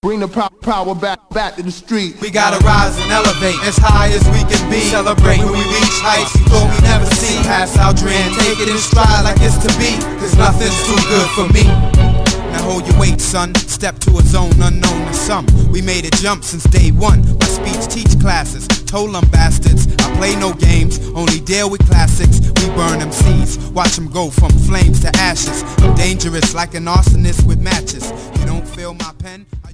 Bring the power back to the street. We gotta rise and elevate as high as we can be. Celebrate when we reach heights we thought we never see. Pass our dream, take it in stride like it's to be. Cause nothing's too good for me. Now hold your weight, son. Step to a zone unknown to some. We made it jump since day one. My speech teach classes. Told them bastards, I play no games, only deal with classics. We burn them seeds, watch them go from flames to ashes. I'm dangerous like an arsonist with matches. You don't feel my pen?